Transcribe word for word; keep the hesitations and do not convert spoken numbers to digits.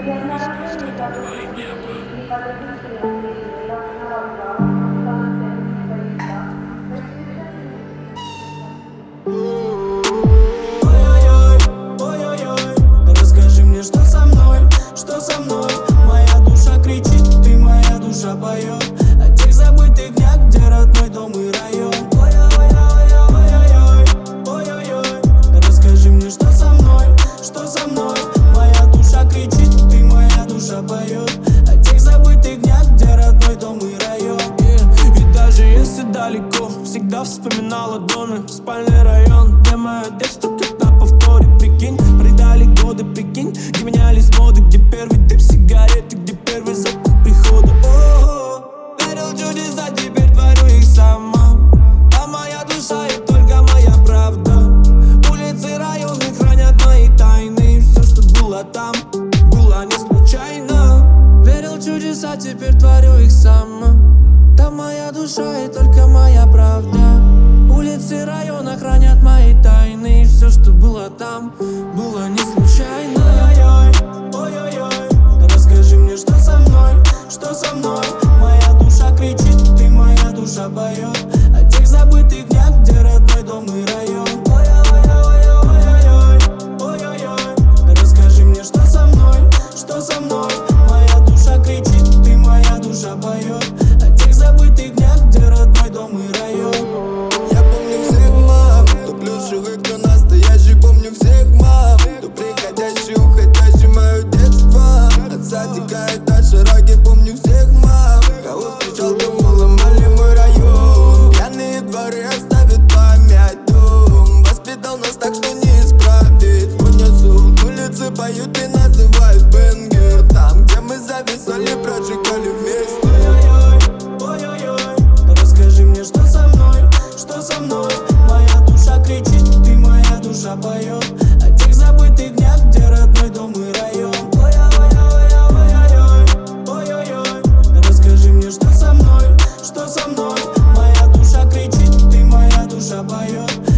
Твое небо. Ой-ой-ой, ой-ой-ой, расскажи мне, что со мной, что со мной. Моя душа кричит, ты моя душа поет о тех забытых днях, где родной дом и район. Ой-ой-ой, ой-ой-ой, расскажи мне, что со мной, что со мной. Моя душа кричит, ты моя душа поет о тех забытых днях, где родной дом и район. Yeah. И даже если далеко, всегда вспоминала доме, спальный район, где мое детство как на повторе. Прикинь, предали годы, прикинь, где менялись моды, где первый дым сигареты, где первый запах прихода. О-о-о, верил в чудеса, теперь творю их сама. А моя душа и только моя правда. Улицы, районы хранят мои тайны, и все, что было там, было не случайно. Верил в чудеса, теперь творю их сама. Там моя душа и только моя правда. Улицы района хранят мои тайны, и все, что было там, было не случайно. Ой-ой-ой, ой-ой-ой, расскажи мне, что со мной, что со мной. Моя душа кричит, ты моя душа поет о тех забытых днях, где родной дом и район. Ой-ой-ой, ой-ой-ой, расскажи мне, что со мной, что со мной. Моя душа кричит, ты моя душа поет о тех забытых днях, где родной дом и район. Я помню всех мам, кто плюшевый, кто настоящий. Помню всех мам, кто приходящий, уходящий. Мое детство от садика этаж широкий. Помню всех мам, кого встречал, кому ломали мой район. Пьяные дворы оставят память дом. Воспитал нас так, что не исправить. Унесут улицы, поют и называют бенгер. Там, где мы зависали, прожигали вместе. Ой-ой-ой, расскажи мне, что со мной, что со мной. Моя душа кричит, ты моя душа поет о тех забытых днях, где родной дом и район. Ой-ой-ой, ой-ой-ой, расскажи мне, что со мной, что со мной. Моя душа кричит, ты моя душа поет